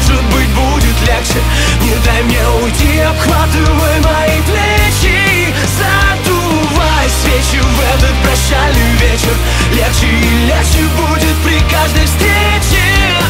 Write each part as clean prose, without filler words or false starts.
может быть, будет легче. Не дай мне уйти, обхватывай мои плечи. Задувай свечи в этот прощальный вечер. Легче и легче будет при каждой встрече.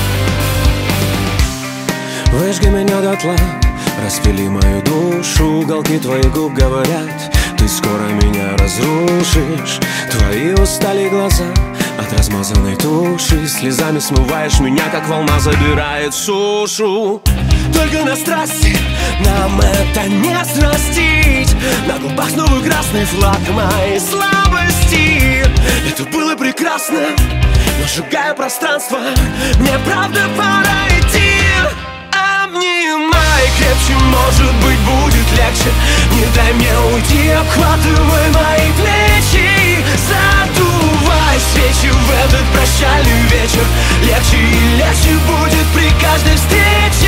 Выжги меня дотла, распили мою душу. Уголки твоих губ говорят: ты скоро меня разрушишь. Твои устали глаза от размазанной туши. Слезами смываешь меня, как волна забирает сушу. Только на страсти нам это не взрастить. На губах снова красный флаг моей слабости. Это было прекрасно, но сжигая пространство, мне правда пора идти. Обнимай крепче, может быть, будет легче. Не дай мне уйти, обхватывай мои плечи. Задувай свечи в этот прощальный вечер. Легче и легче будет при каждой встрече.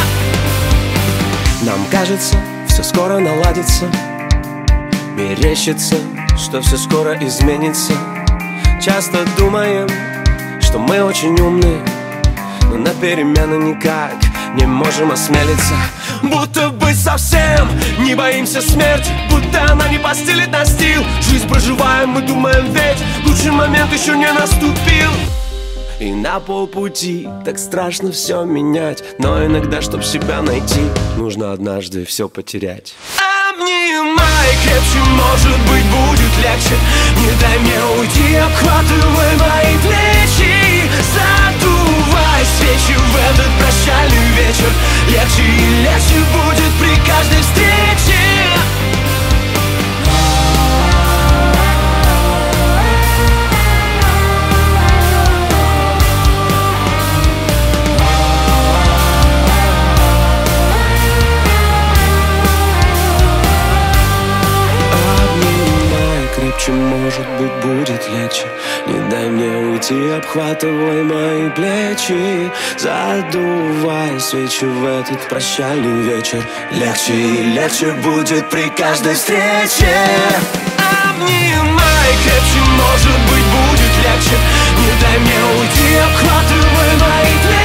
Нам кажется, все скоро наладится. Мерещится, что все скоро изменится. Часто думаем, что мы очень умные, но на перемены никак не можем осмелиться. Будто бы совсем не боимся смерти, будто она не постелит настил. Жизнь проживаем, мы думаем, ведь лучший момент еще не наступил. И на полпути так страшно все менять, но иногда, чтоб себя найти, нужно однажды все потерять. Обнимай крепче, может быть, будет легче. Не дай мне уйти, обхватывай мои плечи. Задувай свечи в этот прощальный вечер. Легче и легче будет при каждой встрече. Может быть, будет легче. Не дай мне уйти, обхватывай мои плечи. Задувай свечи в этот прощальный вечер. Легче и легче будет при каждой встрече. Обнимай крепче, может быть, будет легче. Не дай мне уйти, обхватывай мои плечи.